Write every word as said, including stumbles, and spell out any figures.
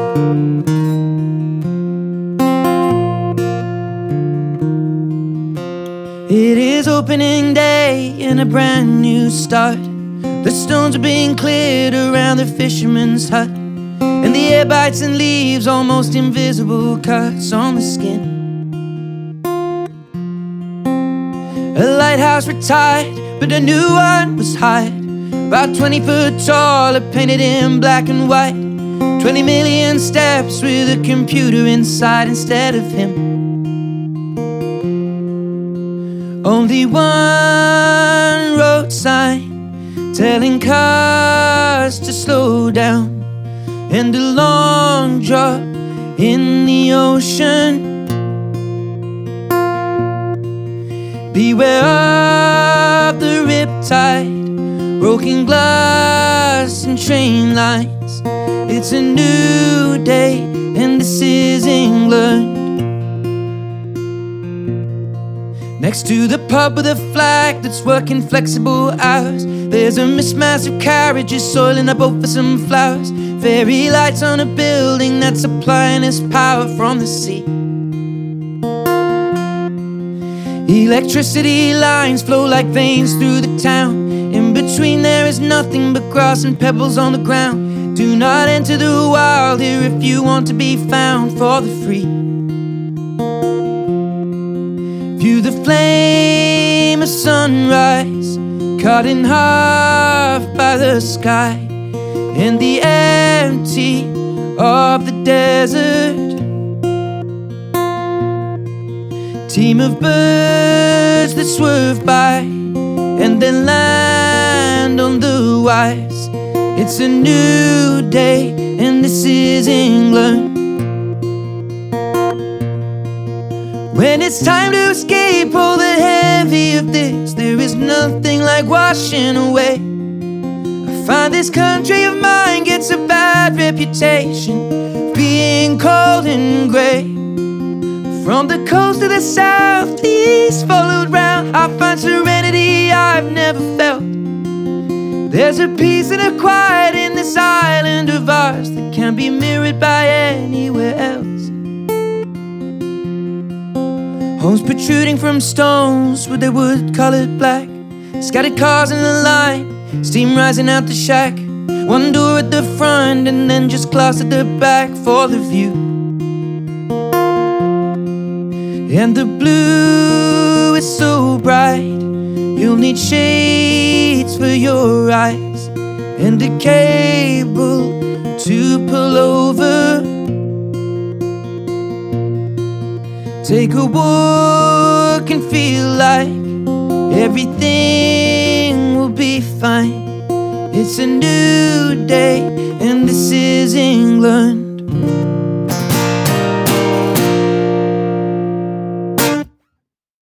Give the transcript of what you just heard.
It is opening day and a brand new start. The stones are being cleared around the fisherman's hut, and the air bites and leaves almost invisible cuts on the skin. A lighthouse retired, but a new one was hired, about twenty foot tall, painted in black and white. Twenty million steps with a computer inside instead of him. Only one road sign telling cars to slow down, and a long drop in the ocean. Beware of the riptide, broken glass and train lines. It's a new day and this is England. Next to the pub with a flag that's working flexible hours, there's a mismatch of carriages soiling up over some flowers. Fairy lights on a building that's supplying its power from the sea. Electricity lines flow like veins through the town. In between there is nothing but grass and pebbles on the ground. Do not enter the wild here if you want to be found for the free. View the flame of sunrise, cut in half by the sky, and the empty of the desert. Team of birds that swerve by and then land on the wires. It's a new day and this is England. When it's time to escape all the heavy of this, there is nothing like washing away. I find this country of mine gets a bad reputation, being cold and grey. From the coast to the south, the east followed round, I find serenity I've never felt. There's a peace and a quiet in this island of ours that can't be mirrored by anywhere else. Homes protruding from stones with their wood colored black, scattered cars in a line, steam rising out the shack. One door at the front and then just glass at the back for the view. And the blue is so bright, you'll need shades for your eyes, and a cable to pull over. Take a walk and feel like everything will be fine. It's a new day and this is England.